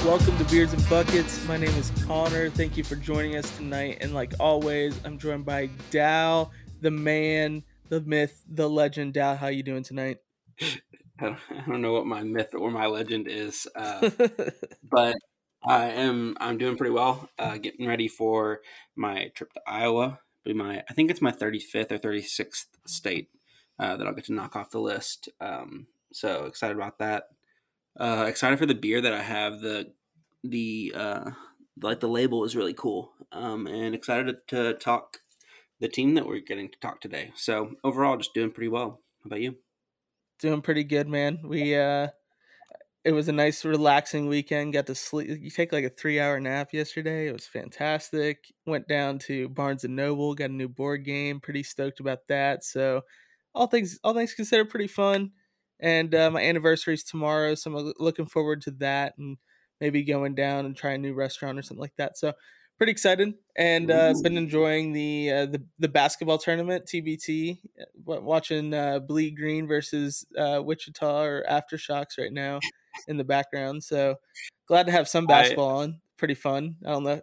Welcome to Beards and Buckets. My name is Connor. Thank you for joining us tonight. And like always, I'm joined by Dow, the man, the myth, the legend. Dow, how you doing tonight? I don't know what my myth or my legend is, but I'm doing pretty well. Getting ready for my trip to Iowa. I think it's my 35th or 36th state that I'll get to knock off the list. So excited about that. Excited for the beer that I have. The like the label is really cool. And excited to talk the team that we're getting to talk today. So overall, just doing pretty well. How about you? Doing pretty good, man. It was a nice relaxing weekend. Got to sleep. You take like a 3 hour nap yesterday. It was fantastic. Went down to Barnes and Noble, got a new board game. Pretty stoked about that. So all things considered, pretty fun. And my anniversary is tomorrow, so I'm looking forward to that and maybe going down and trying a new restaurant or something like that. So pretty excited, and been enjoying the basketball tournament TBT. Watching Bleed Green versus Wichita or Aftershocks right now in the background. So glad to have some I basketball on. Pretty fun. I don't know.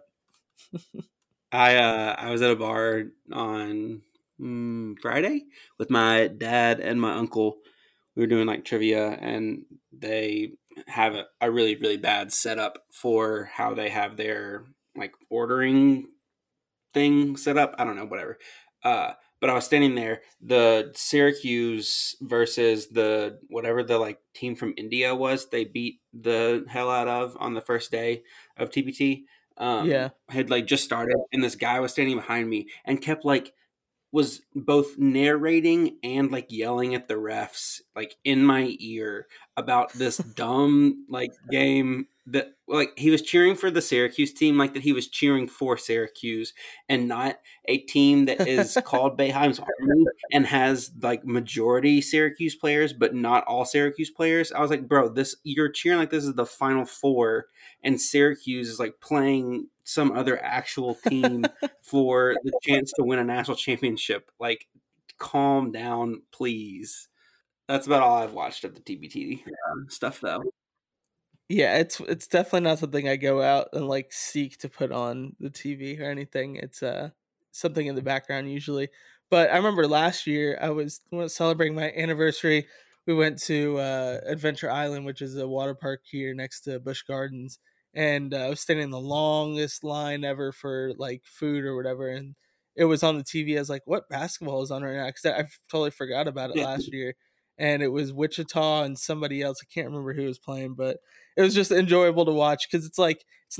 I was at a bar on Friday with my dad and my uncle. We were doing like trivia, and they have a really really bad setup for how they have their like ordering thing set up. I don't know, whatever. But I was standing there, the Syracuse versus the whatever the like team from India was. They beat the hell out of on the first day of TBT. Yeah. Had like just started, and this guy was standing behind me and kept like was both narrating and like yelling at the refs like in my ear about this dumb like game that like he was cheering for the Syracuse team, like that he was cheering for Syracuse and not a team that is called Bayheim's Army and has like majority Syracuse players but not all Syracuse players. I was like, bro, this you're cheering like this is the Final Four and Syracuse is like playing some other actual team for the chance to win a national championship. Like, calm down, please. That's about all I've watched of the TBT stuff, though. Yeah, it's definitely not something I go out and like seek to put on the TV or anything. It's something in the background usually. But I remember last year I was celebrating my anniversary. We went to Adventure Island, which is a water park here next to Busch Gardens, and I was standing in the longest line ever for like food or whatever, and it was on the TV. I was like, "What basketball is on right now?" Because I totally forgot about it Yeah. last year, and it was Wichita and somebody else. I can't remember who was playing, but it was just enjoyable to watch because it's like it's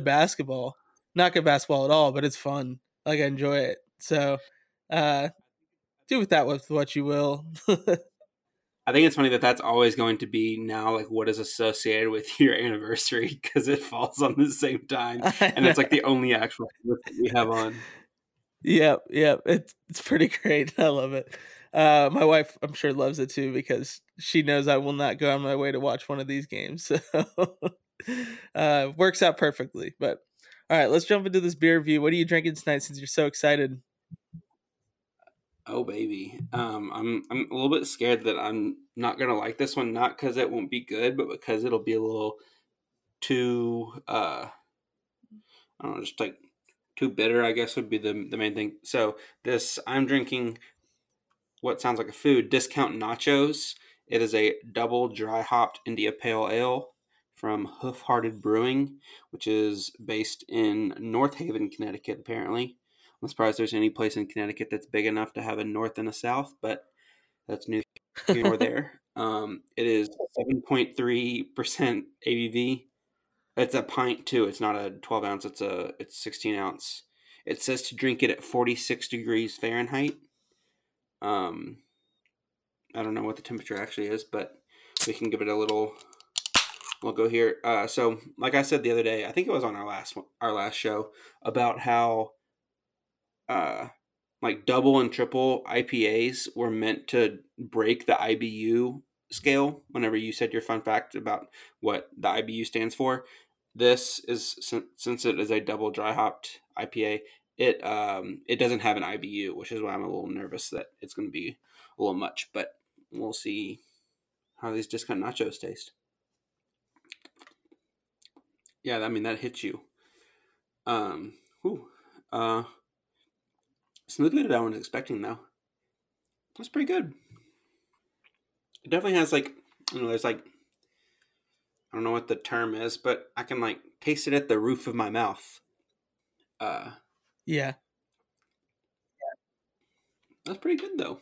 not good basketball at all, but it's fun. Like I enjoy it. So uh do with that with what you will. I think it's funny that that's always going to be now like what is associated with your anniversary because it falls on the same time, I and know. it's like the only actual that we have on. Yep, yep. It's pretty great. I love it. My wife, I'm sure, loves it too because she knows I will not go on my way to watch one of these games. So works out perfectly. But all right, let's jump into this beer review. What are you drinking tonight since you're so excited? Oh baby, I'm a little bit scared that I'm not gonna like this one, not because it won't be good, but because it'll be a little too I don't know, just like too bitter, I guess would be the main thing. So this I'm drinking what sounds like a food, Discount Nachos. It is a double dry hopped India Pale Ale from Hoof Hearted Brewing, which is based in North Haven, Connecticut, apparently. I'm surprised there's any place in Connecticut that's big enough to have a north and a south, but that's neither here nor there. It is 7.3% ABV. It's a pint too. It's not a 12 ounce. It's 16 ounce. It says to drink it at 46 degrees Fahrenheit. Um, I don't know what the temperature actually is, but we can give it a little. We'll go here. So, like I said the other day, I think it was on our last show about how uh, like double and triple IPAs were meant to break the IBU scale. Whenever you said your fun fact about what the IBU stands for, this is since it is a double dry hopped IPA. It doesn't have an IBU, which is why I'm a little nervous that it's going to be a little much. But we'll see how these discount nachos taste. Yeah, I mean that hits you. Whew. Uh, Smoother than I was expecting though. That's pretty good. It definitely has like, there's like, I don't know what the term is, but I can like taste it at the roof of my mouth. Uh, Yeah. that's pretty good though.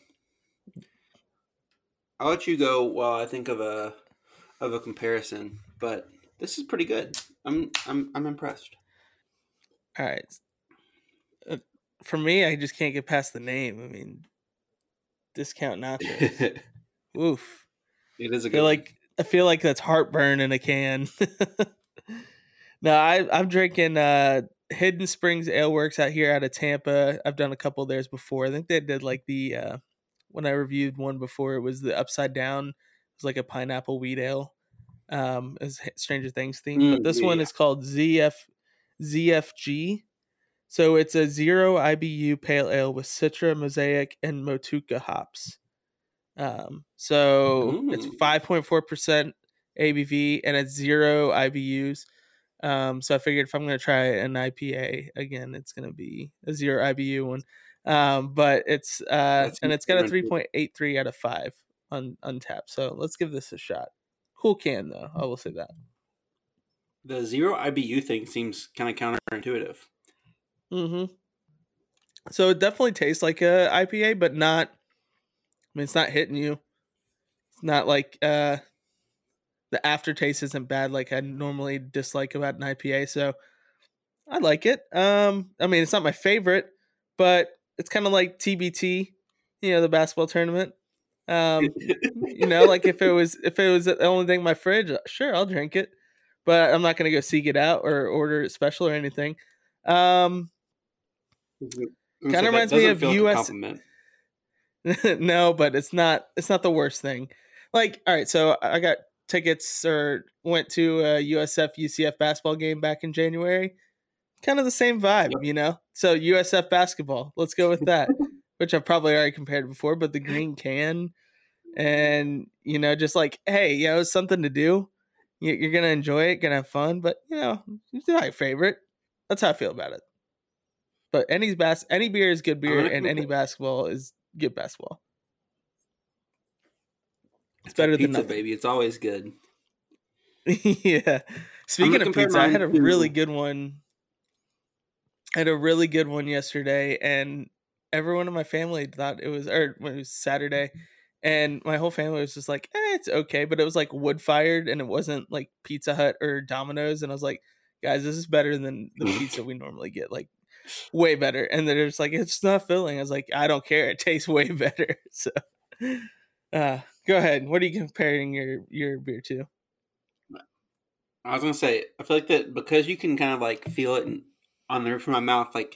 I'll let you go while I think of a comparison, but this is pretty good. I'm impressed. All right. Uh, For me, I just can't get past the name. I mean, discount nachos. It Oof. is a Feel good one. like I feel like that's heartburn in a can. No, I'm drinking Hidden Springs Ale Works out here out of Tampa. I've done a couple of theirs before. I think they did like the when I reviewed one before, it was the Upside Down. It was like a pineapple wheat ale. It was Stranger Things theme, but this one Yeah. is called ZFG. So it's a 0 IBU pale ale with Citra, Mosaic, and Motueka hops. So it's Mm. 5.4% ABV and it's 0 IBUs. So I figured if I'm going to try an IPA again, it's going to be a 0 IBU one. But it's That and seems it's got a counterintuitive. 3.83 out of 5 on Untapped. So let's give this a shot. Cool can though, I will say that. The zero IBU thing seems kind of counterintuitive. Mm-hmm. So it definitely tastes like a IPA, but not. I mean, it's not hitting you. It's not like the aftertaste isn't bad like I normally dislike about an IPA. So I like it. I mean, it's not my favorite, but it's kind of like TBT, the basketball tournament. Like if it was the only thing in my fridge, sure, I'll drink it, but I'm not gonna go seek it out or order it special or anything. Um, Kind So of that reminds me doesn't of feel like a US. compliment. No, but it's not. It's not the worst thing. Like, all right, so I got tickets or went to a USF UCF basketball game back in January. Kind of the same vibe, Yep. So USF basketball, let's go with that. Which I've probably already compared before, but the green can and just like, hey, it's something to do. You're gonna enjoy it, gonna have fun, but it's not your favorite. That's how I feel about it. But any beer is good I'm beer, gonna and any compare. basketball is good basketball. It's It's like better than pizza, nothing. baby. It's always good. Yeah. I'm Speaking gonna of compare pizza, I had mine a really to. good one. I had a really good one yesterday, and everyone in my family thought it was, or when it was Saturday, and my whole family was just like, it's okay, but it was like wood fired, and it wasn't like Pizza Hut or Domino's, and I was like, guys, this is better than the pizza we normally get, like way better. And they're just like, it's not filling. I was like, I don't care, it tastes way better. So, go ahead. What are you comparing your beer to? I was gonna say, I feel like that because you can kind of like feel it on the roof of my mouth. Like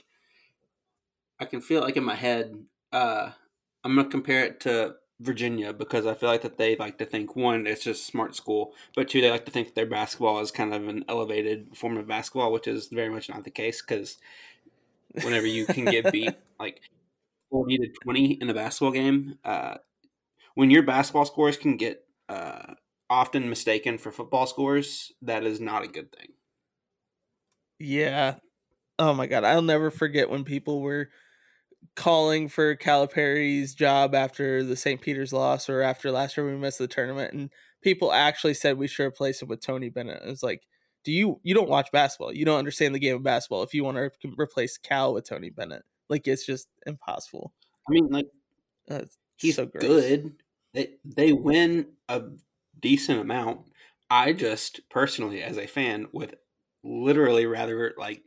I can feel it like in my head. I'm gonna compare it to Virginia because I feel like that they like to think one, it's just smart school, but two, they like to think that their basketball is kind of an elevated form of basketball, which is very much not the case. Because whenever you can get beat like 40-20 in a basketball game, when your basketball scores can get often mistaken for football scores, that is not a good thing. Yeah. Oh my god, I'll never forget when people were calling for Calipari's job after the St. Peter's loss or after last year we missed the tournament, and people actually said we should replace him with Tony Bennett. It was like, you don't watch basketball? You don't understand the game of basketball if you want to replace Cal with Tony Bennett. Like, it's just impossible. I mean, like It's he's so gross. good. They win a decent amount. I just personally, as a fan, would literally rather like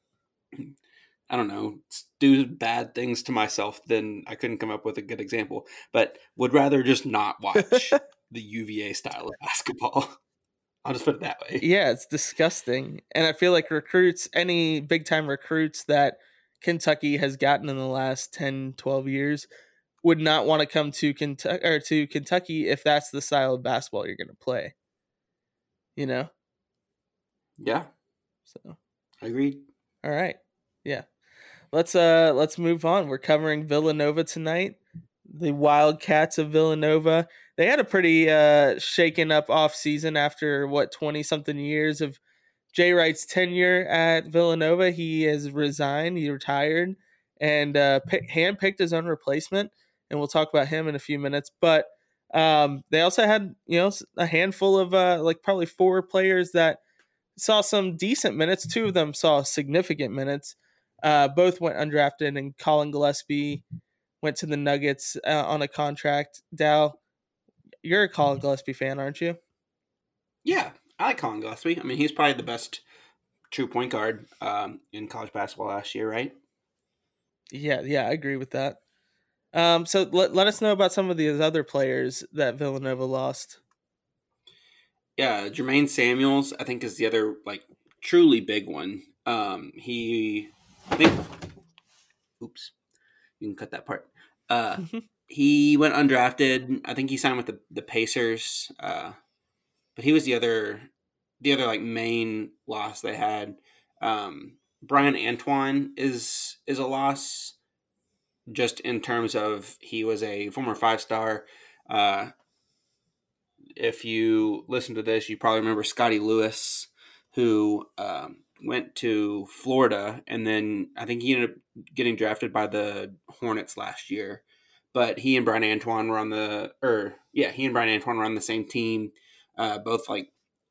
I don't know do bad things to myself than I couldn't come up with a good example, but would rather just not watch the UVA style of basketball. I'll just put it that way. Yeah, it's disgusting. And I feel like recruits, any big time recruits that Kentucky has gotten in the last 10, 12 years would not want to come to Kentucky if that's the style of basketball you're going to play, you know? Yeah, So, agreed. all right. Yeah. Let's move on. We're covering Villanova tonight. The Wildcats of Villanova. They had a pretty shaken up off season after what 20 something years of Jay Wright's tenure at Villanova. He has resigned. He retired and handpicked his own replacement. And we'll talk about him in a few minutes. But they also had a handful of like probably four players that saw some decent minutes. Two of them saw significant minutes. Both went undrafted, and Colin Gillespie went to the Nuggets on a contract. Dal, you're a Colin Gillespie fan, aren't you? Yeah, I like Colin Gillespie. I mean, he's probably the best true point guard in college basketball last year, right? Yeah, I agree with that. So let us know about some of these other players that Villanova lost. Yeah, Jermaine Samuels, I think, is the other like truly big one. I think, oops, you can cut that part. Uh, he went undrafted. I think he signed with the Pacers, but he was the other like main loss they had. Brian Antoine is a loss just in terms of he was a former 5-star. Uh, if you listen to this, you probably remember Scotty Lewis, who went to Florida, and then I think he ended up getting drafted by the Hornets last year. But he and Brian Antoine were on the same team. Both like,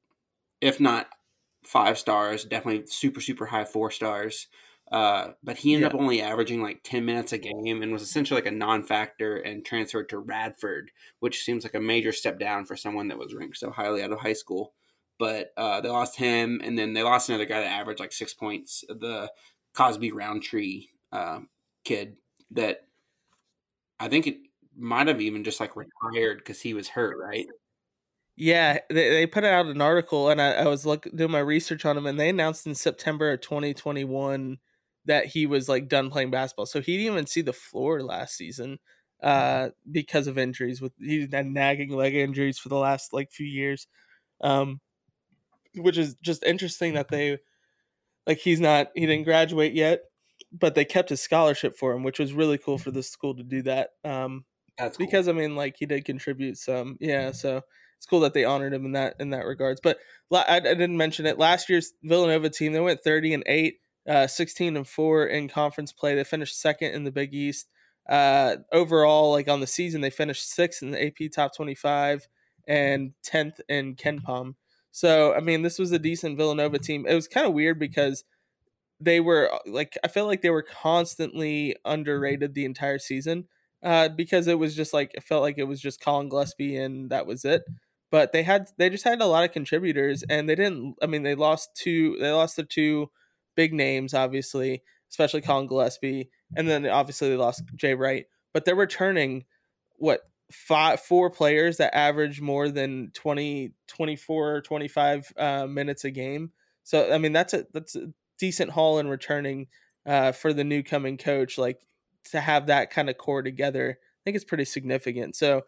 if not 5 stars, definitely super super high 4 stars. But he ended Yeah, up only averaging like 10 minutes a game and was essentially like a non-factor and transferred to Radford, which seems like a major step down for someone that was ranked so highly out of high school. But they lost him, and then they lost another guy that averaged like 6 points, the Cosby Roundtree kid that I think it might have even just like retired because he was hurt, right? yeah. They put out an article, and I was doing my research on him, and they announced in September of 2021 that he was like done playing basketball. So he didn't even see the floor last season because of injuries. With He's had nagging leg injuries for the last like few years, um, which is just interesting that they like he didn't graduate yet, but they kept his scholarship for him, which was really cool for the school to do that. That's cool. Because I mean, like he did contribute some, yeah. So it's cool that they honored him in that regards. But I didn't mention it. Last year's Villanova team, they went 30-8, 16-4 in conference play. They finished second in the Big East. Overall, like on the season, they finished sixth in the AP Top 25 and 10th in KenPom. So I mean, this was a decent Villanova team. It was kind of weird because they were like I felt like they were constantly underrated the entire season because it was just like it felt like it was just Colin Gillespie and that was it. But they just had a lot of contributors and they didn't. I mean, they lost the two big names, obviously, especially Colin Gillespie, and then obviously they lost Jay Wright. But they're returning what four players that average more than 20, 24, 25 minutes a game. So I mean that's a decent haul in returning for the new coming coach. Like to have that kind of core together, I think it's pretty significant. So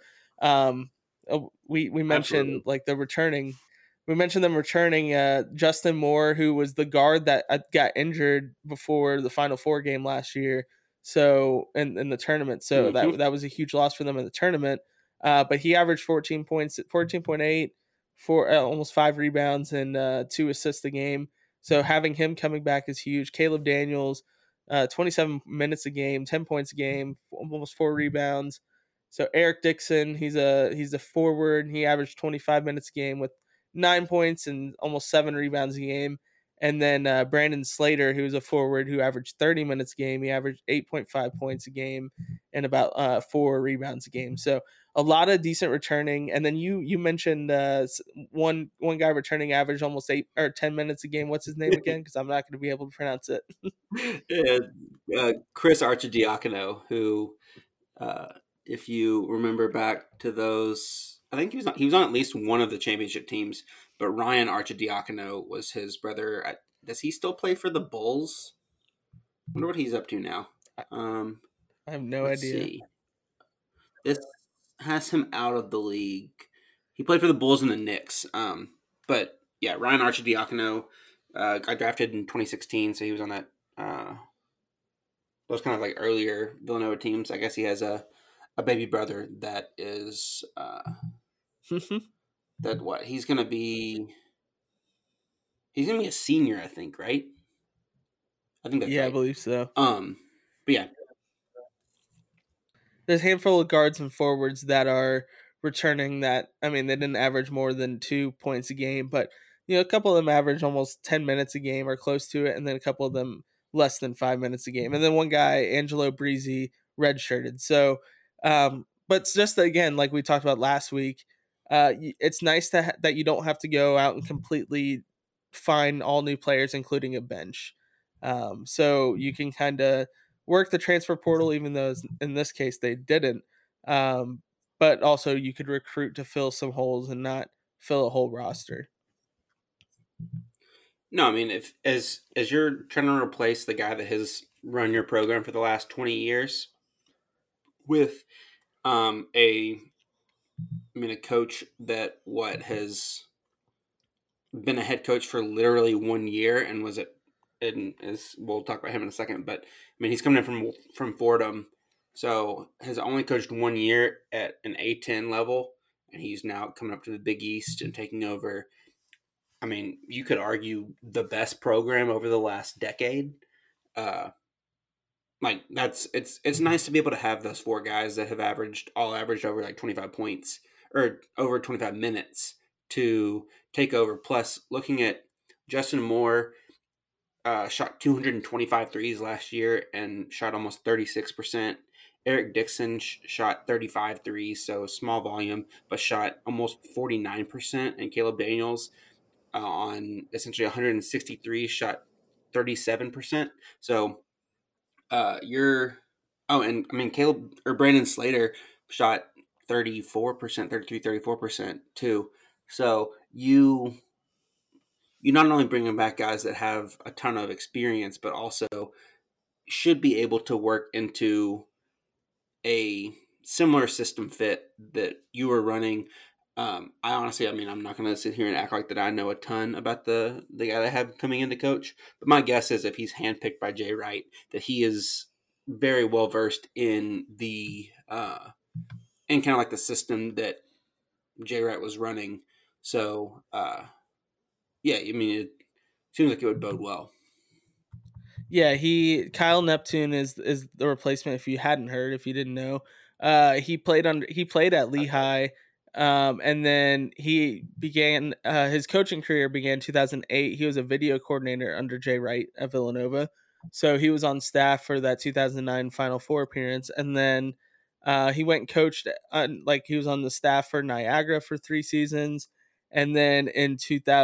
we mentioned Absolutely. like the returning. We mentioned them returning Justin Moore, who was the guard that got injured before the Final Four game last year. So in the tournament, so Hmm. that was a huge loss for them in the tournament. But he averaged 14 points, 14.8 for almost 5 rebounds and 2 assists a game. So having him coming back is huge. Caleb Daniels, 27 minutes a game, 10 points a game, almost 4 rebounds. So Eric Dixon, he's a forward. He averaged 25 minutes a game with 9 points and almost 7 rebounds a game. And then Brandon Slater, who's a forward who averaged 30 minutes a game. He averaged 8.5 points a game and about 4 rebounds a game. So a lot of decent returning. And then you mentioned one guy returning average almost 8 or 10 minutes a game. What's his name again? Because I'm not going to be able to pronounce it. Yeah, Chris Archidiakono, who, uh, if you remember back to those, I think he was on at least one of the championship teams. But Ryan Archidiakono was his brother. Does he still play for the Bulls? I wonder what he's up to now. I, Um, I have no let's idea. see. This has him out of the league. He played for the Bulls and the Knicks. But yeah, Ryan Archidiakono got drafted in 2016, so he was on that. Those kind of like earlier Villanova teams. I guess he has a baby brother that is that what he's gonna be. He's gonna be a senior, I think, right? I think that's Yeah, I right. believe so. Um, but yeah, There's a handful of guards and forwards that are returning that. I mean, they didn't average more than 2 points a game, but a couple of them average almost 10 minutes a game or close to it, and then a couple of them less than 5 minutes a game. And then one guy, Angelo Breezy, redshirted. So, but it's just again, like we talked about last week, it's nice that you don't have to go out and completely find all new players, including a bench. So you can kind of work the transfer portal, even though in this case they didn't. Um, but also you could recruit to fill some holes and not fill a whole roster. no, I mean, if as you're trying to replace the guy that has run your program for the last 20 years with a I mean a coach that what has been a head coach for literally 1 year and was it and as we'll talk about him in a second, but I mean he's coming in from Fordham, so has only coached 1 year at an A10 level, and he's now coming up to the Big East and taking over. I mean, you could argue the best program over the last decade. Uh, like that's it's nice to be able to have those four guys that have averaged over like 25 points or over 25 minutes to take over. Plus, looking at Justin Moore, shot 225 threes last year and shot almost 36%. Eric Dixon shot 35 threes, so small volume, but shot almost 49%. And Caleb Daniels on essentially 163 shot 37%. So you're oh, and I mean Caleb or Brandon Slater shot 34%, 33, 34% too. So you not only bringing back guys that have a ton of experience, but also should be able to work into a similar system fit that you were running. I honestly, I mean, I'm not going to sit here and act like that I know a ton about the guy they have coming in to coach, but my guess is if he's handpicked by Jay Wright, that he is very well versed in the in kind of like the system that Jay Wright was running. So yeah, I mean, it seems like it would bode well. Yeah, he Kyle Neptune is the replacement. If you hadn't heard, if you didn't know, he played at Lehigh, and then he began his coaching career began 2008. He was a video coordinator under Jay Wright at Villanova, so he was on staff for that 2009 Final Four appearance, and then he went and coached like he was on the staff for Niagara for 3 seasons, and then in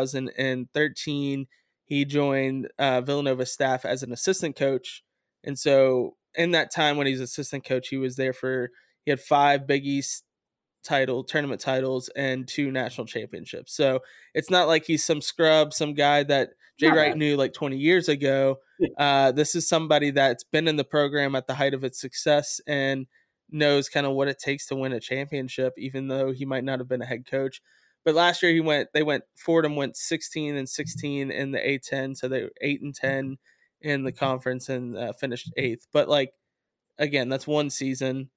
2013 he joined Villanova staff as an assistant coach. And so in that time when he's assistant coach, he had 5 Big East tournament titles and 2 national championships. So it's not like he's some scrub, some guy that Jay Not Wright bad. knew like 20 years ago. This is somebody that's been in the program at the height of its success and knows kind of what it takes to win a championship, even though he might not have been a head coach. But last year Fordham went 16-16 in the A10, so they were 8-10 in the conference and finished eighth. But like again, that's one season.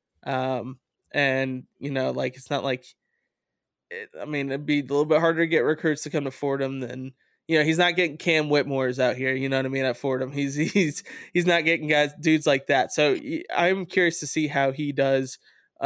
And like it's not like I mean, it'd be a little bit harder to get recruits to come to Fordham than he's not getting Cam Whitmore's out here. You know what I mean? At Fordham, he's not getting dudes like that. So I'm curious to see how he does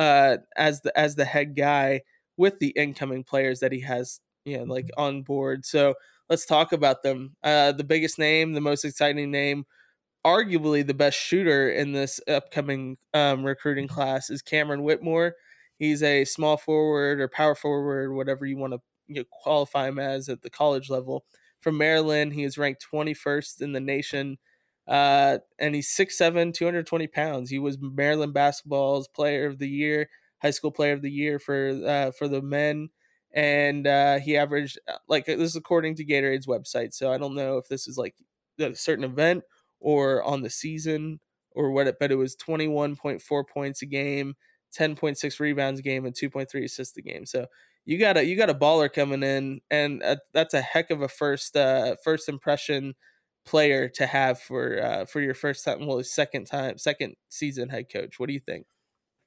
as the head guy with the incoming players that he has like on board. So let's talk about them. The biggest name, the most exciting name, arguably the best shooter in this upcoming recruiting class is Cameron Whitmore. He's a small forward or power forward, whatever you want to qualify him as at the college level. From Maryland, he is ranked 21st in the nation, and he's 6'7", 220 pounds. He was Maryland basketball's player of the year, high school player of the year for the men. And he averaged like this is according to Gatorade's website. So I don't know if this is like a certain event or on the season or what, but it was 21.4 points a game, 10.6 rebounds a game, and 2.3 assists a game. So you got a baller coming in, and that's a heck of a first impression player to have for your first time, well, second season head coach. What do you think?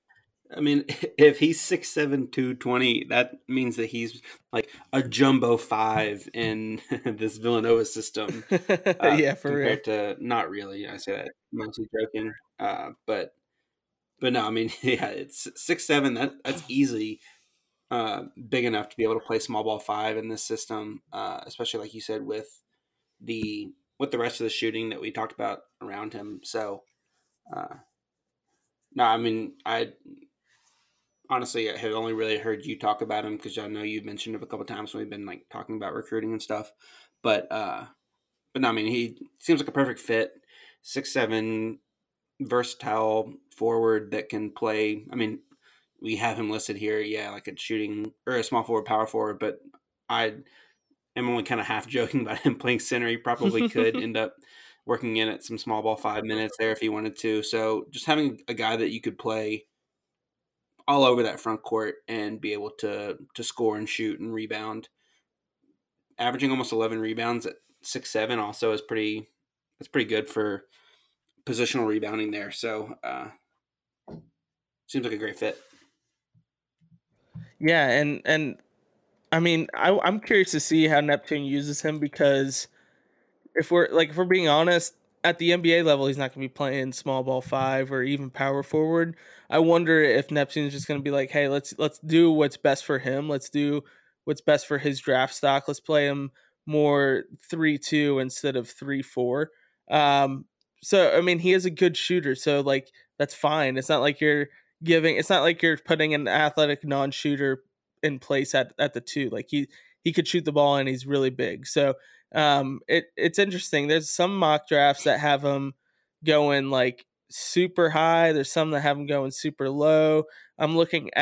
I mean, if he's 6'7", 220, that means that he's like a jumbo five in this Villanova system. Yeah, for real. Compared to not really, I say that mostly joking. But no, I mean, yeah, it's 6'7". That's easily big enough to be able to play small ball five in this system, especially like you said with the rest of the shooting that we talked about around him. So uh, no, I mean, I honestly, I have only really heard you talk about him because I know you've mentioned him a couple times when we've been like talking about recruiting and stuff. But but no, I mean, he seems like a perfect fit. 6'7", versatile forward that can play. I mean, we have him listed here, yeah, like a shooting or a small forward, power forward. But I am only kind of half joking about him playing center. He probably could end up working in at some small ball 5 minutes there if he wanted to. So just having a guy that you could play all over that front court and be able to score and shoot and rebound. Averaging almost 11 rebounds at 6'7" also is pretty. That's pretty good for positional rebounding there. So seems like a great fit. Yeah, and I mean, I'm curious to see how Neptune uses him because if we're being honest, at the NBA level, he's not going to be playing small ball five or even power forward. I wonder if Neptune's just going to be like, hey, let's do what's best for him. Let's do what's best for his draft stock. Let's play him more 3-2 instead of 3-4. Um, so I mean, he is a good shooter, so like that's fine. It's not like you're It's not like you're putting an athletic non-shooter in place at the two. Like he could shoot the ball and he's really big. So it's interesting. There's some mock drafts that have him going like super high. There's some that have him going super low. I'm looking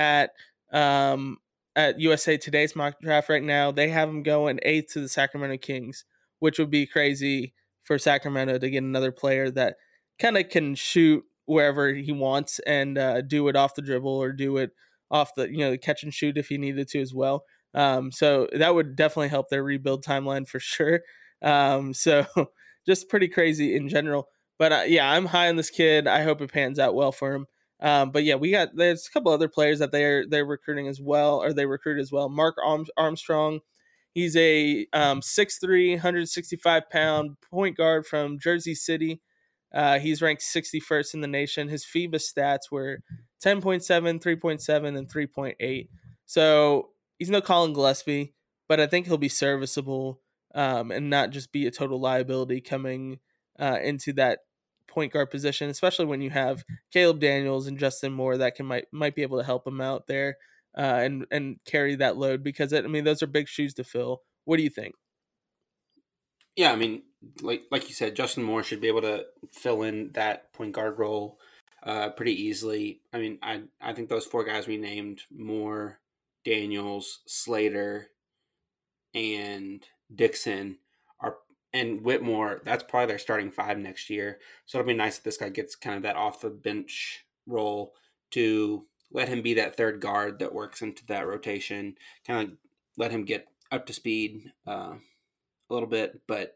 at USA Today's mock draft right now. They have him going eighth to the Sacramento Kings, which would be crazy for Sacramento to get another player that kind of can shoot wherever he wants and do it off the dribble or do it off the catch and shoot if he needed to as well. So that would definitely help their rebuild timeline for sure. So just pretty crazy in general. But yeah, I'm high on this kid. I hope it pans out well for him. But yeah, there's a couple other players that they're recruiting as well, or they recruit as well. Mark Armstrong, he's a 6'3", 165-pound point guard from Jersey City. He's ranked 61st in the nation. His FIBA stats were 10.7, 3.7, and 3.8. So he's no Colin Gillespie, but I think he'll be serviceable and not just be a total liability coming into that point guard position, especially when you have Caleb Daniels and Justin Moore that might be able to help him out there and carry that load because I mean those are big shoes to fill. What do you think? Yeah, I mean, like you said, Justin Moore should be able to fill in that point guard role pretty easily. I mean, I think those four guys we named, Moore, Daniels, Slater, and Dixon are and Whitmore, that's probably their starting five next year. So it'll be nice that this guy gets kind of that off the bench role to let him be that third guard that works into that rotation, kind of let him get up to speed a little bit. But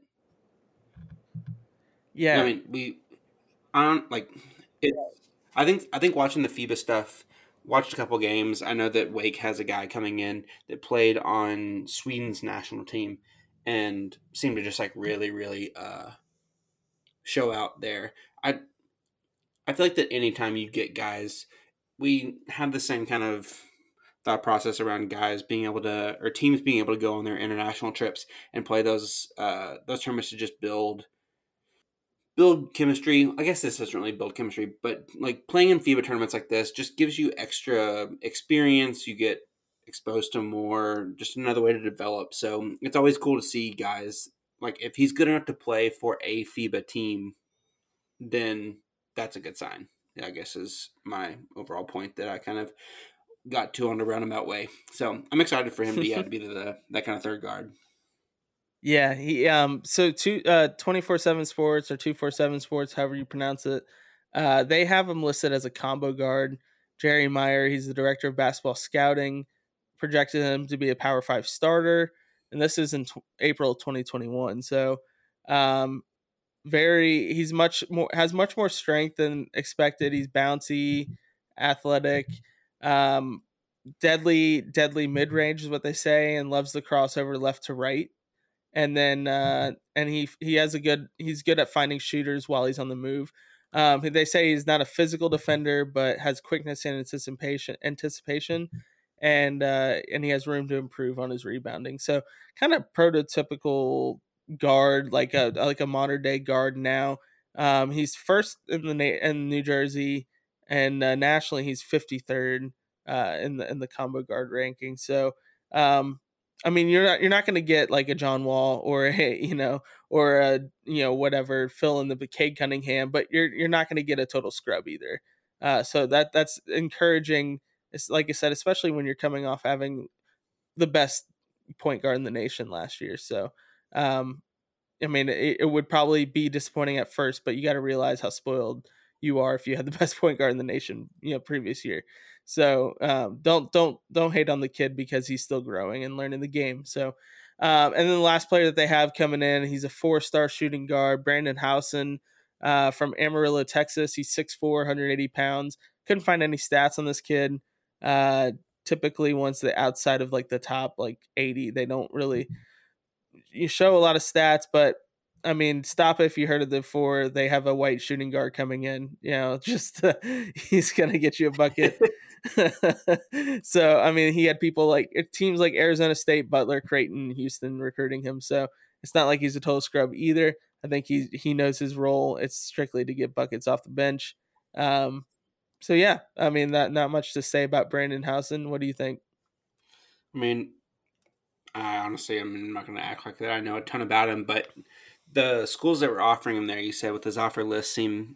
I Yeah, mean, I don't like it. I think watching the FIBA stuff, watched a couple games. I know that Wake has a guy coming in that played on Sweden's national team and seemed to just like really show out there. I feel like that anytime you get guys, we have the same kind of thought process around guys being able to or teams being able to go on their international trips and play those tournaments to just build chemistry. I guess this doesn't really build chemistry, but like playing in FIBA tournaments like this just gives you extra experience. You get exposed to more, just another way to develop. So it's always cool to see guys like if he's good enough to play for a FIBA team, then that's a good sign. I guess is my overall point that I kind of got to on a roundabout way. So I'm excited for him to be that kind of third guard. yeah. He so 24/7 Sports or 247 Sports, however you pronounce it. They have him listed as a combo guard. Jerry Meyer, he's the director of basketball scouting, projected him to be a Power Five starter, and this is in April 2021. So, um, he's much more has much more strength than expected. He's bouncy, athletic. Um, deadly mid range is what they say, and loves the crossover left to right. And then and he has a good he's good at finding shooters while he's on the move. They say he's not a physical defender, but has quickness and anticipation, and he has room to improve on his rebounding. So kind of prototypical guard, like a modern day guard now. He's first in in New Jersey, and nationally he's 53rd in the combo guard ranking. So I mean, you're not going to get like a John Wall or a or a whatever fill in the Cade Cunningham, but you're not going to get a total scrub either. So that's encouraging. It's like I said, especially when you're coming off having the best point guard in the nation last year. So um, I mean, it would probably be disappointing at first, but you got to realize how spoiled you are if you had the best point guard in the nation, previous year. So don't hate on the kid because he's still growing and learning the game. So, and then the last player that they have coming in, he's a 4-star shooting guard, Brandon Howson, from Amarillo, Texas. He's 6'4", 180 pounds. Couldn't find any stats on this kid. Typically, once the outside of like the top like 80, they don't really you show a lot of stats, but I mean, stop if you heard of it before. They have a white shooting guard coming in. Just he's gonna get you a bucket. So I mean, he had people like teams like Arizona State, Butler, Creighton, Houston recruiting him. So it's not like he's a total scrub either. I think he knows his role. It's strictly to get buckets off the bench. Um, so yeah, I mean, not much to say about Brandon Housen. What do you think? I mean, I honestly am not going to act like that. I know a ton about him, but the schools that were offering him there, you said with his offer list, seem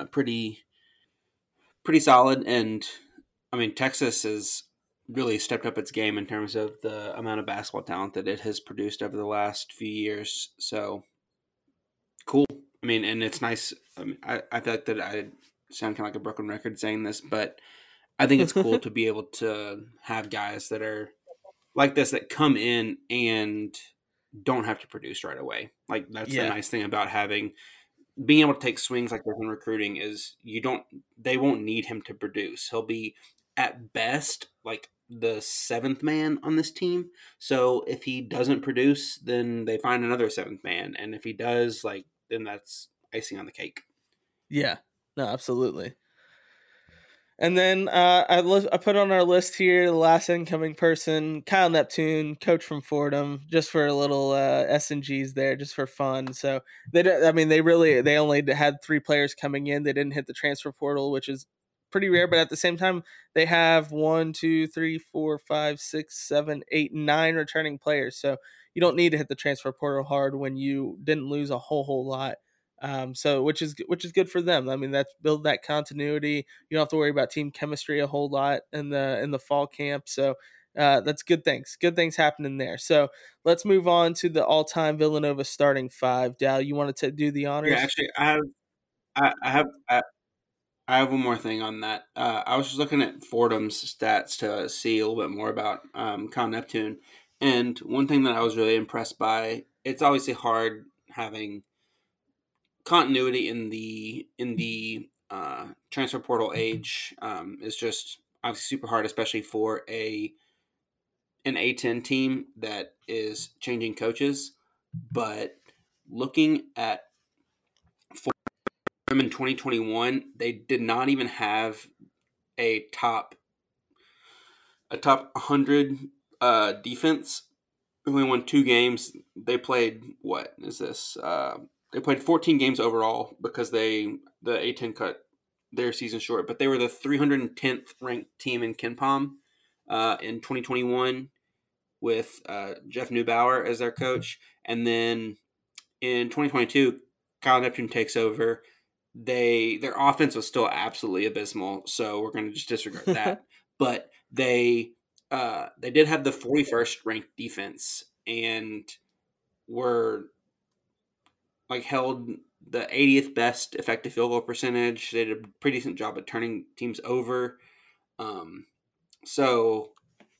pretty solid. And I mean, Texas has really stepped up its game in terms of the amount of basketball talent that it has produced over the last few years. So cool. I mean, and it's nice. I mean, I feel like that I sound kind of like a broken record saying this, but I think it's cool to be able to have guys that are like this that come in and don't have to produce right away. Like that's the Yeah, nice thing about having being able to take swings like this in recruiting is they won't need him to produce. He'll be at best like the seventh man on this team. So if he doesn't produce, then they find another seventh man, and if he does, like then that's icing on the cake. yeah, no, absolutely. And then I put on our list here the last incoming person, Kyle Neptune, coach from Fordham, just for a little S and G's there, just for fun. So I mean, they only had 3 players coming in. They didn't hit the transfer portal, which is pretty rare. But at the same time, they have 9 returning players. So you don't need to hit the transfer portal hard when you didn't lose a whole lot. So which is good for them. I mean, that's build that continuity. You don't have to worry about team chemistry a whole lot in the fall camp. So that's good things. Good things happening there. So let's move on to the all-time Villanova starting five. Dal, you wanted to do the Yeah, honors? actually, I have one more thing on that. I was just looking at Fordham's stats to see a little bit more about Kyle Neptune, and one thing that I was really impressed by. It's obviously hard having continuity in the transfer portal age is just obviously super hard, especially for an A10 team that is changing coaches. But looking at them in 2021, they did not even have a top a top 100 defense. They only won 2 games. They played what is this? They played 14 games overall because the A10 cut their season short. But they were the 310th ranked team in KenPom in 2021 with Jeff Neubauer as their coach, and then in 2022, Kyle Neptune takes over. Their offense was still absolutely abysmal, so we're going to just disregard that. But they did have the 41st ranked defense and were like held the 80th best effective field goal percentage. They did a pretty decent job at turning teams over. Um, so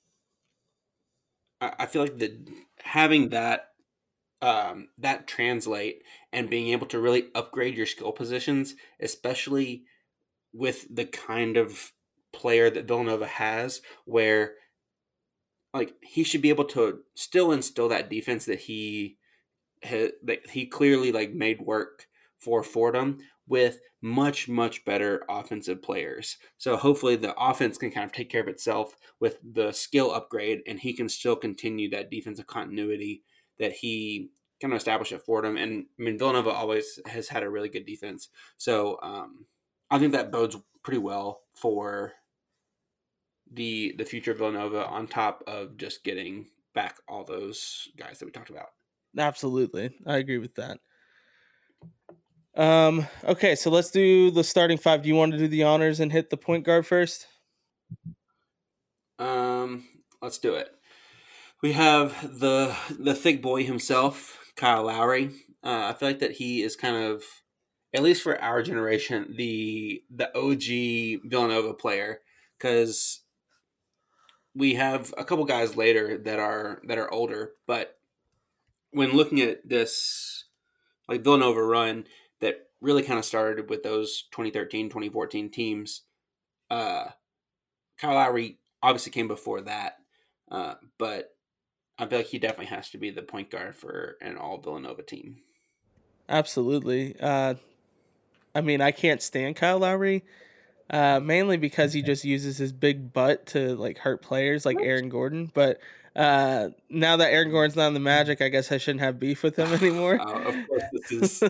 I feel like having that translate and being able to really upgrade your skill positions, especially with the kind of player that Villanova has, where like he should be able to still instill that defense that he clearly like made work for Fordham with much better offensive players. So hopefully the offense can kind of take care of itself with the skill upgrade, and he can still continue that defensive continuity that he kind of established at Fordham. And I mean Villanova always has had a really good defense, so I think that bodes pretty well for the future of Villanova. On top of just getting back all those guys that we talked about. Absolutely. I agree with that. Okay, so let's do the starting five. Do you want to do the honors and hit the point guard first? Let's do it. We have the thick boy himself, Kyle Lowry. I feel like that he is kind of, at least for our generation, the OG Villanova player, because we have a couple guys later that are older, but when looking at this like Villanova run that really kind of started with those 2013, 2014 teams, uh, Kyle Lowry obviously came before that, but I feel like he definitely has to be the point guard for an all Villanova team. Absolutely. I mean, I can't stand Kyle Lowry, mainly because he just uses his big butt to like hurt players like Aaron Gordon. But now that Aaron Gordon's not in the Magic, I guess I shouldn't have beef with him anymore. Of course, this is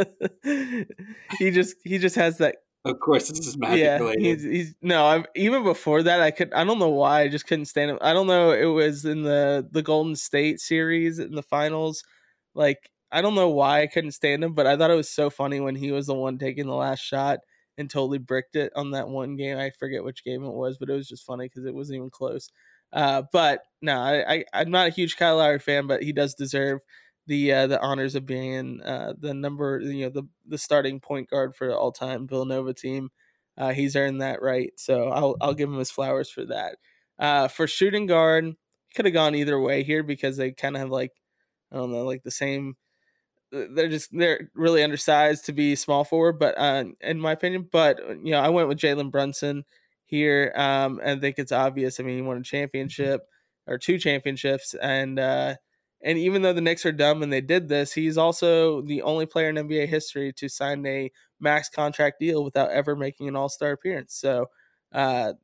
he just has that. of course this is Magic Yeah, related. he's no. Even before that, I don't know why I just couldn't stand him. I don't know. It was in the Golden State series in the finals. Like I don't know why I couldn't stand him, but I thought it was so funny when he was the one taking the last shot and totally bricked it on that one game. I forget which game it was, but it was just funny because it wasn't even close. But no, I'm not a huge Kyle Lowry fan, but he does deserve the honors of being the number, the starting point guard for all time Villanova team. He's earned that right, so I'll give him his flowers for that. For shooting guard, could have gone either way here because they kind of have like, I don't know, like the same. They're really undersized to be small forward, but in my opinion, but I went with Jalen Brunson here. And I think it's obvious. I mean, he won a championship or two championships, and even though the Knicks are dumb and they did this, he's also the only player in NBA history to sign a max contract deal without ever making an All Star appearance. So, uh,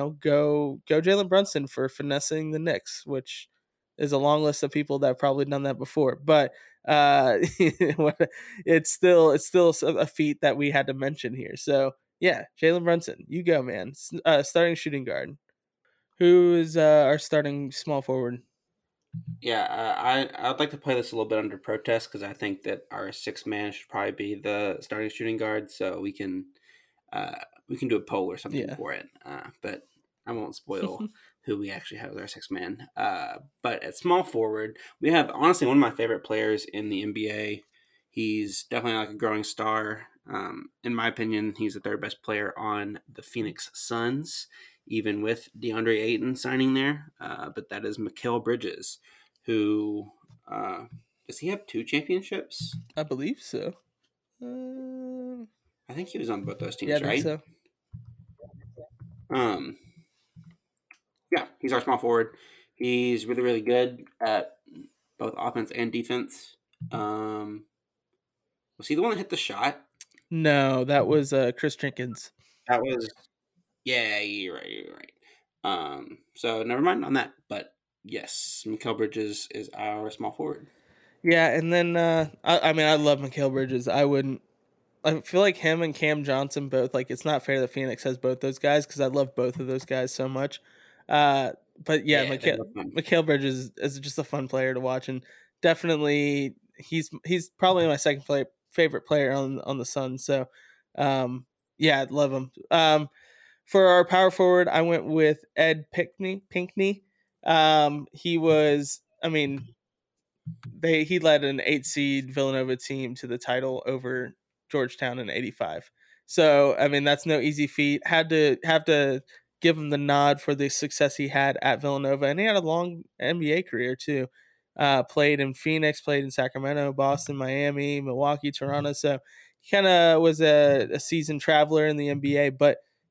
go Jalen Brunson for finessing the Knicks, which is a long list of people that have probably done that before, but uh, it's still a feat that we had to mention here. So yeah, Jalen Brunson, you go, man. Starting shooting guard. Who is our starting small forward? Yeah, I'd like to play this a little bit under protest because I think that our sixth man should probably be the starting shooting guard, so we can do a poll or something Yeah. for it. But I won't spoil who we actually have as our sixth man. But at small forward, we have honestly one of my favorite players in the NBA. He's definitely like a growing star. In my opinion, he's the third best player on the Phoenix Suns, even with DeAndre Ayton signing there. But that is Mikal Bridges, who does he have two championships? I believe so. Uh, I think he was on both those yeah, I teams, think right? so. Um, yeah, he's our small forward. He's really good at both offense and defense. Um, was he the one that hit the shot? No, that was Chris Jenkins. That was yeah. You're right. You're right. So never mind on that. But yes, Mikal Bridges is our small forward. Yeah, and then I mean I love Mikal Bridges. I feel like him and Cam Johnson both, like it's not fair that Phoenix has both those guys because I love both of those guys so much. Uh, but yeah, Yeah, they're both fun. Mikal Bridges is just a fun player to watch, and definitely he's probably my favorite player on the Suns. So yeah, I'd love him. For our power forward, I went with Ed Pinkney. He was, I mean, he led an 8 seed Villanova team to the title over Georgetown in '85. So I mean that's no easy feat. Have to give him the nod for the success he had at Villanova, and he had a long NBA career too. Played in Phoenix, played in Sacramento, Boston, Miami, Milwaukee, Toronto. So he kind of was a seasoned traveler in the NBA. But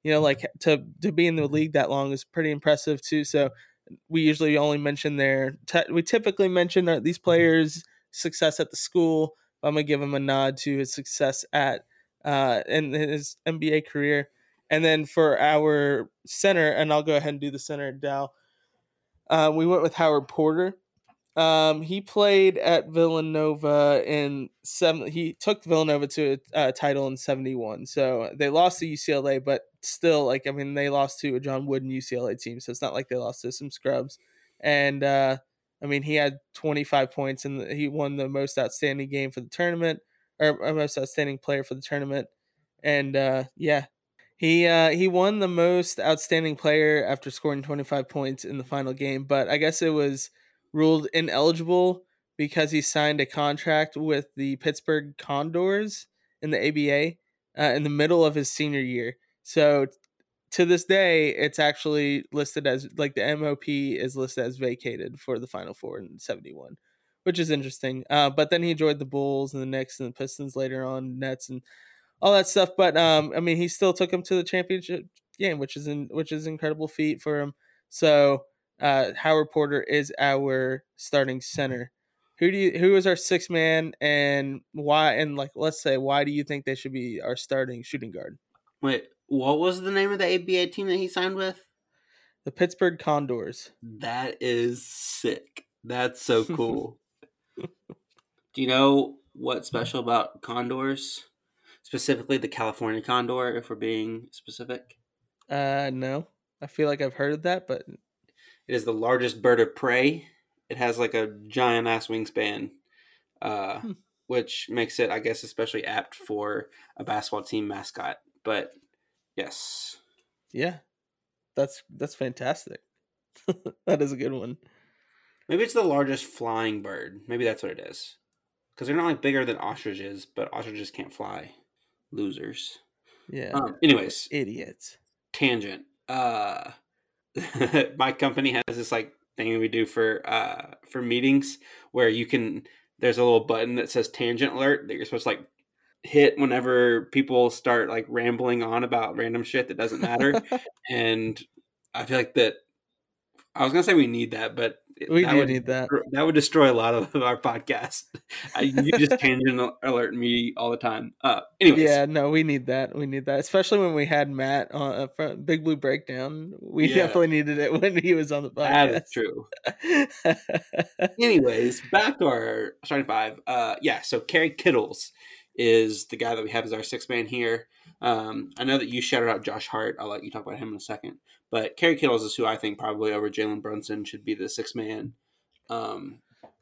like to be in the league that long is pretty impressive too. So we usually only mention we typically mention these players' success at the school. I'm gonna give him a nod to his success at in his NBA career. And then for our center, and I'll go ahead and do the center, Dow. We went with Howard Porter. He played at Villanova in seven. He took Villanova to a title in '71. So they lost to UCLA, but still, like, I mean, they lost to a John Wooden UCLA team. So it's not like they lost to some scrubs. And I mean, he had 25 points, and he won the most outstanding game for the tournament, or most outstanding player for the tournament. And yeah, he won the most outstanding player after scoring 25 points in the final game, but I guess it was ruled ineligible because he signed a contract with the Pittsburgh Condors in the ABA in the middle of his senior year. So to this day, it's actually listed as, like, the MOP is listed as vacated for the Final Four in '71, which is interesting. But then he joined the Bulls and the Knicks and the Pistons later on, Nets and all that stuff. But I mean, he still took him to the championship game, which is incredible feat for him. So Howard Porter is our starting center. Who is our sixth man, and why? And, like, let's say, why do you think they should be our starting shooting guard? Wait, what was the name of the ABA team that he signed with? The Pittsburgh Condors. That is sick. That's so cool. Do you know what's special about condors? Specifically the California condor, if we're being specific. No, I feel like I've heard of that, but It is the largest bird of prey. It has like a giant ass wingspan, uh, hmm, which makes it, I guess, especially apt for a basketball team mascot. But yes, yeah, that's fantastic. That is a good one. maybe it's the largest flying bird. Maybe that's what it is. Because they're not like bigger than ostriches, but ostriches can't fly. Losers. Yeah, Anyways, idiots. tangent. My company has this like thing we do for meetings where you can, there's a little button that says tangent alert that you're supposed to like hit whenever people start like rambling on about random shit that doesn't matter. And I feel like that I was gonna say we need that, but We do need that. that would destroy a lot of our podcast. You just tangent alert me all the time. Anyways, Yeah, no, we need that. We need that, especially when we had Matt on Big Blue Breakdown. We yeah, definitely needed it when he was on the that is podcast. true. Anyways, back to our starting five. Yeah, so Kerry Kittles is the guy that we have as our sixth man here. I know that you shouted out Josh Hart. I'll let you talk about him in a second. But Kerry Kittles is who I think probably over Jalen Brunson should be the sixth man. Um,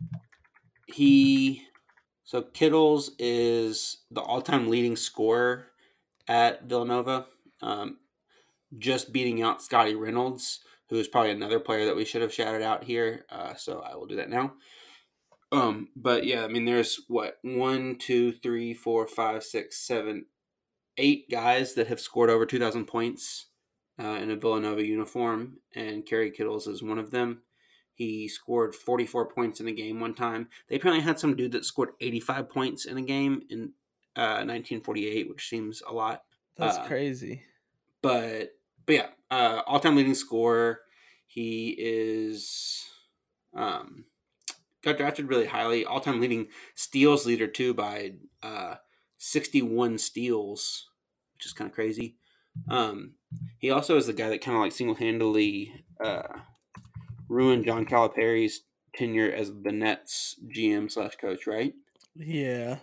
he so Kittles is the all-time leading scorer at Villanova, just beating out Scotty Reynolds, who is probably another player that we should have shouted out here. So I will do that now. But yeah, I mean, there's what 1, 2, 3, 4, 5, 6, 7, 8 guys that have scored over 2,000 points in a Villanova uniform, and Kerry Kittles is one of them. He scored 44 points in a game one time. They apparently had some dude that scored 85 points in a game in 1948, which seems a lot. That's Uh, crazy. but yeah, all-time leading scorer. He is got drafted really highly. All-time leading steals leader too by 61 steals, which is kind of crazy. He also is the guy that kind of like single-handedly ruined John Calipari's tenure as the Nets GM slash coach, right? Yeah.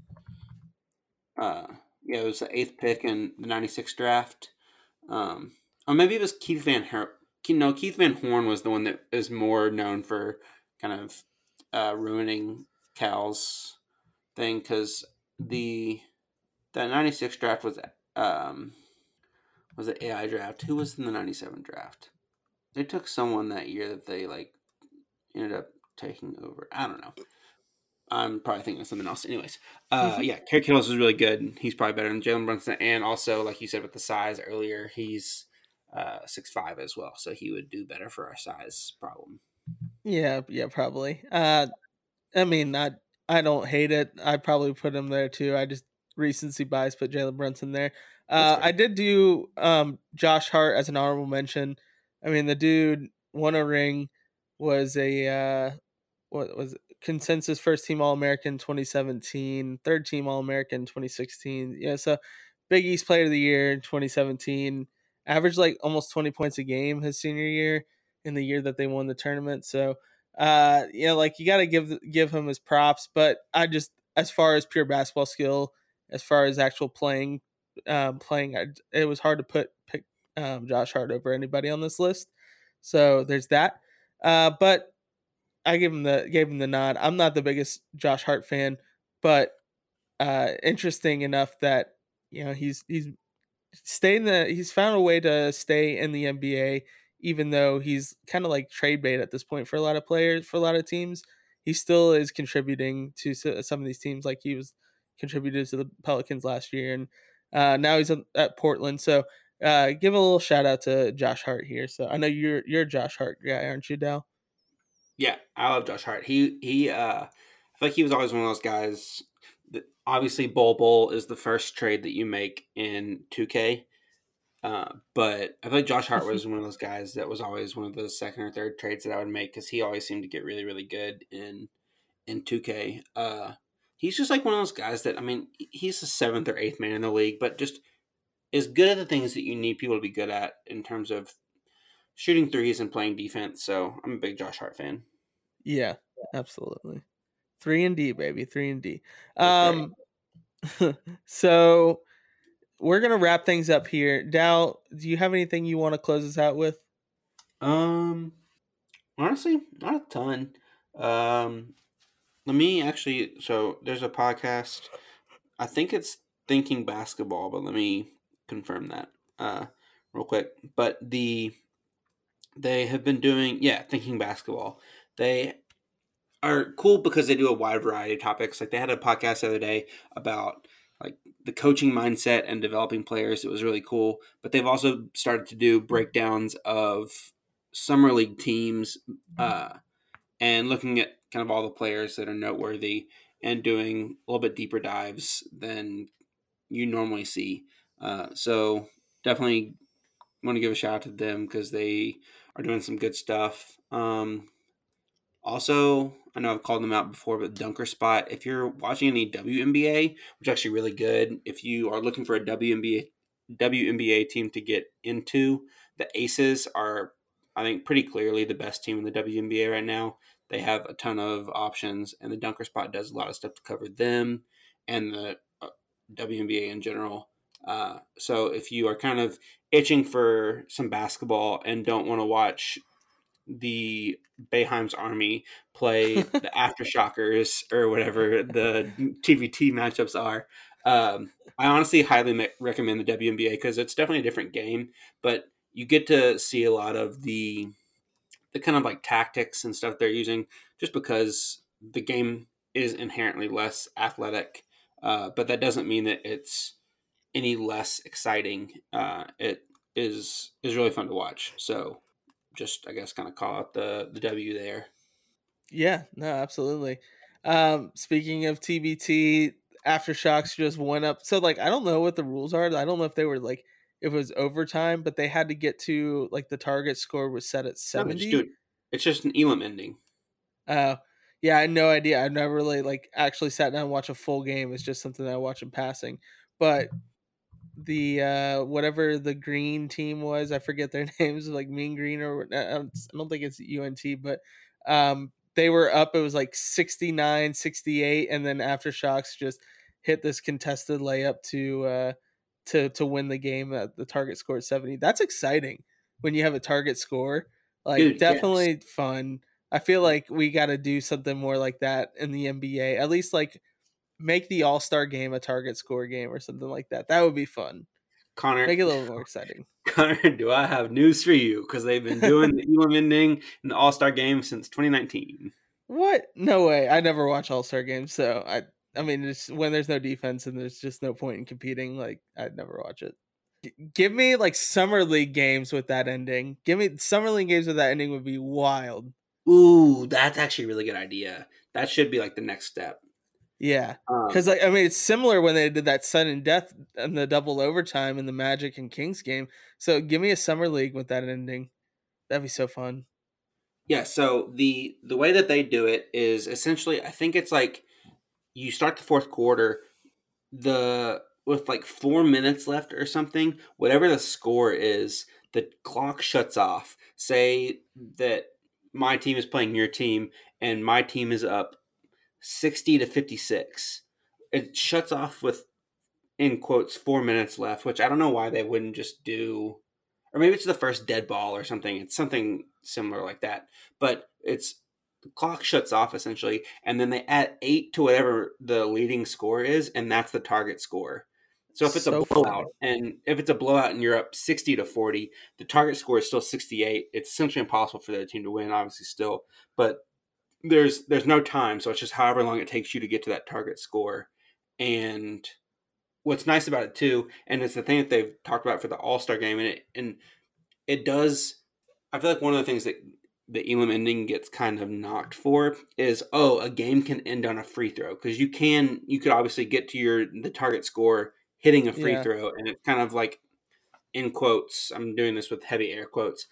Yeah, it was the 8th pick in the 96 draft. Or maybe it was Keith Van Horn. No, Keith Van Horn was the one that is more known for kind of ruining Cal's thing, because that 96 draft was the AI draft. Who was in the 97 draft? They took someone that year that they like ended up taking over. I don't know. I'm probably thinking of something else. Anyways, yeah, Kerry Kittles is really good. He's probably better than Jalen Brunson, and also, like you said with the size earlier, he's 6'5" as well, so he would do better for our size problem. Yeah, yeah, probably. I mean, I don't hate it. I probably put him there too. I just recency bias put Jalen Brunson there. That's I fair. did do Josh Hart as an honorable mention. I mean, the dude won a ring, was a what was it? Consensus first team All American 2017, third team All American 2016. Yeah, so Big East Player of the Year 2017. Averaged like almost 20 points a game his senior year in the year that they won the tournament. So, like you got to give him his props. But I just, as far as pure basketball skill, as far as actual playing, it was hard to pick Josh Hart over anybody on this list. So there's that. But I gave him the nod. I'm not the biggest Josh Hart fan, but interesting enough that he's found a way to stay in the NBA, even though he's kind of like trade bait at this point for a lot of players, for a lot of teams. He still is contributing to some of these teams, like he was contributed to the Pelicans last year, and now he's at Portland. So give a little shout out to Josh Hart here. So I know you're a Josh Hart guy, aren't you, Dal? Yeah, I love Josh Hart. I feel like he was always one of those guys. That, obviously, Bol is the first trade that you make in 2K. But I feel like Josh Hart was one of those guys that was always one of the second or third trades that I would make because he always seemed to get really, really good in 2K. He's just like one of those guys that, I mean, he's the seventh or eighth man in the league, but just is good at the things that you need people to be good at in terms of shooting threes and playing defense. So I'm a big Josh Hart fan. Yeah, absolutely. 3 and D, baby, 3 and D. That's right. Um, so we're gonna wrap things up here. Dal, do you have anything you want to close us out with? Um, Honestly, not a ton. Let me actually. So there's a podcast. I think it's Thinking Basketball, but let me confirm that real quick. But they have been doing Thinking Basketball. They are cool because they do a wide variety of topics. Like they had a podcast the other day about like the coaching mindset and developing players. It was really cool. But they've also started to do breakdowns of summer league teams and looking at kind of all the players that are noteworthy and doing a little bit deeper dives than you normally see. So definitely want to give a shout out to them because they are doing some good stuff. Also, I know I've called them out before, but Dunker Spot. If you're watching any WNBA, which is actually really good, if you are looking for a WNBA team to get into, the Aces are, I think, pretty clearly the best team in the WNBA right now. They have a ton of options, and the Dunker Spot does a lot of stuff to cover them and the WNBA in general. So if you are kind of itching for some basketball and don't want to watch the Bayheim's Army play the Aftershockers or whatever the TVT matchups are. I honestly highly recommend the WNBA because it's definitely a different game, but you get to see a lot of the kind of like tactics and stuff they're using just because the game is inherently less athletic. But that doesn't mean that it's any less exciting. It is really fun to watch. So just I guess kind of call out the W there. Yeah, no, absolutely. Speaking of TBT, Aftershocks just went up. So like I don't know what the rules are. I don't know if they were like if it was overtime, but they had to get to like the target score was set at No, they just do 70. it. It's just an Elam ending. Uh yeah, I had no idea. I've never really like actually sat down and watched a full game. It's just something that I watch in passing. But the whatever the green team was, I forget their names, like Mean Green or I don't think it's UNT, but they were up. It was like 69-68, and then Aftershocks just hit this contested layup to win the game at the target score at 70. That's exciting when you have a target score. Like Dude, yes. definitely fun. I feel like we got to do something more like that in the NBA. At least like make the All-Star game a target score game or something like that. That would be fun. Connor, Make it a little more exciting. Connor, do I have news for you? Because they've been doing the Elam ending in the All Star game since 2019. What? No way. I never watch All-Star games, so I mean, it's when there's no defense and there's just no point in competing, like I'd never watch it. Give me like summer league games with that ending. Give me summer league games with that ending would be wild. Ooh, that's actually a really good idea. That should be like the next step. Yeah, Um, because I mean, it's similar when they did that sudden death and the double overtime in the Magic and Kings game. So give me a summer league with that ending. That'd be so fun. yeah, so the way that they do it is essentially, I think it's like you start the fourth quarter, the with like 4 minutes left or something, whatever the score is, the clock shuts off. Say that my team is playing your team, and my team is up 60-56. It shuts off with, in quotes, 4 minutes left, which I don't know why they wouldn't just do, or maybe it's the first dead ball or something. It's something similar like that. But it's the clock shuts off essentially, and then they add 8 to whatever the leading score is, and that's the target score. So if it's a So blowout, fun. and if it's a blowout and you're up 60-40, the target score is still 68. It's essentially impossible for the other team to win, obviously still, but there's no time, so it's just however long it takes you to get to that target score. And what's nice about it too, and it's the thing that they've talked about for the All-Star game, and it does. I feel like one of the things that the Elam ending gets kind of knocked for is, a game can end on a free throw, because you could obviously get to the target score hitting a free Yeah. throw, and it's kind of like, in quotes, I'm doing this with heavy air quotes,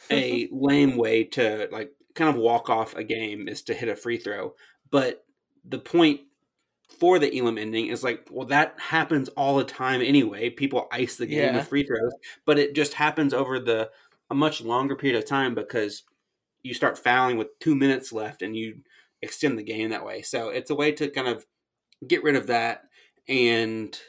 a lame way to like kind of walk off a game is to hit a free throw. But the point for the Elam ending is like, well, that happens all the time anyway. People ice the game with Yeah. free throws, but it just happens over a much longer period of time, because you start fouling with 2 minutes left and you extend the game that way. So it's a way to kind of get rid of that, and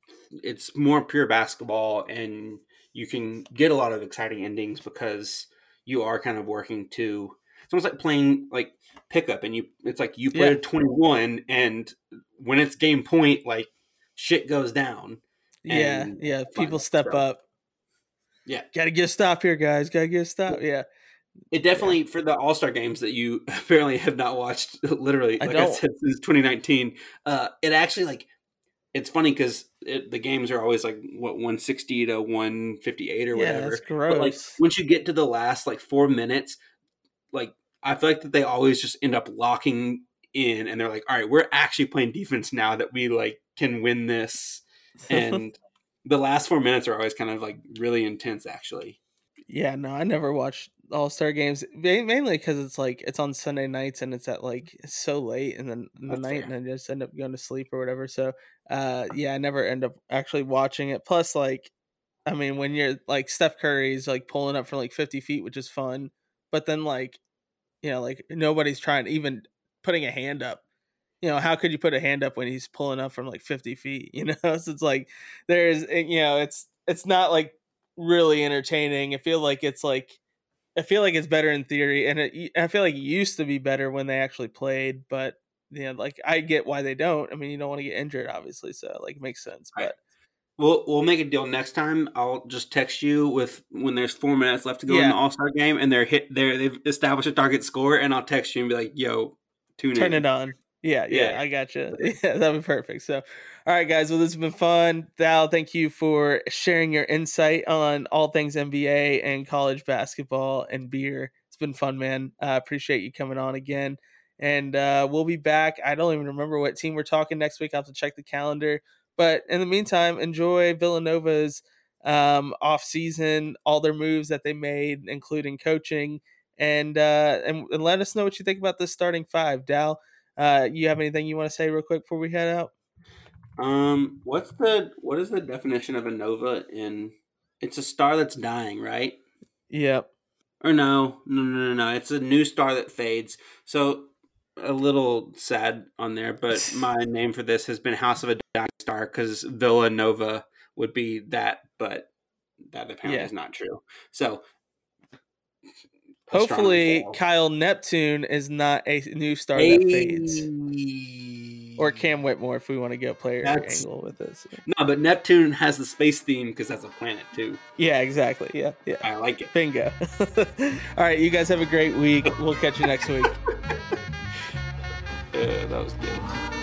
it's more pure basketball, and you can get a lot of exciting endings because you are kind of working to. It's almost like playing like pickup, and it's like you play Yeah. to 21, and when it's game point, like shit goes down, Yeah. and Yeah. it's fun. People step So up. yeah, Gotta get a stop here, guys. Gotta get a stop. Yeah. it Yeah. definitely, for the All-Star games that you apparently have not watched, literally, I like I don't. said, since 2019, it actually, like, it's funny because the games are always like, what, 160 to 158 or Yeah, that's whatever. But like gross. once you get to the last like 4 minutes, like I feel like that they always just end up locking in, and they're like, all right, we're actually playing defense now that we like can win this. And the last 4 minutes are always kind of like really intense, actually. Yeah, no, I never watched All-Star games, mainly because it's like it's on Sunday nights and it's at like it's so late in the That's night, fair. and I just end up going to sleep or whatever. So, yeah, I never end up actually watching it. Plus, like, I mean, when you're like Steph Curry's like pulling up from like 50 feet, which is fun, but then like like nobody's trying even putting a hand up. How could you put a hand up when he's pulling up from like 50 feet? So it's like there's, it's not like really entertaining. I feel like it's better in theory, and I feel like it used to be better when they actually played. But like I get why they don't. I mean, you don't want to get injured, obviously, so like it makes sense. All right. But We'll make a deal next time. I'll just text you with when there's 4 minutes left to go in the yeah, All-Star game, and they've established a target score, and I'll text you and be like, "Yo, tune turn it in." on. Yeah, Yeah. I gotcha. Yeah, that'd be perfect. So, all right, guys. Well, this has been fun. Dal, thank you for sharing your insight on all things NBA and college basketball and beer. It's been fun, man. I appreciate you coming on again. And we'll be back. I don't even remember what team we're talking next week. I'll have to check the calendar. But in the meantime, enjoy Villanova's off season, all their moves that they made, including coaching, and let us know what you think about this starting five. Dal, you have anything you want to say real quick before we head out? What is the definition of a nova in? It's a star that's dying, right? Yep. Or no. It's a new star that fades. So a little sad on there, but my name for this has been House of a Dying Star, because Villanova would be that, but that apparently Yeah. is not true. So astronomy Hopefully, fail. Kyle Neptune is not a new star that fades, or Hey, Cam Whitmore if we want to go player that's angle with this. no, but Neptune has the space theme because that's a planet too. Yeah, exactly. Yeah, yeah. I like it. Bingo. All right, you guys have a great week. We'll catch you next week. That was good.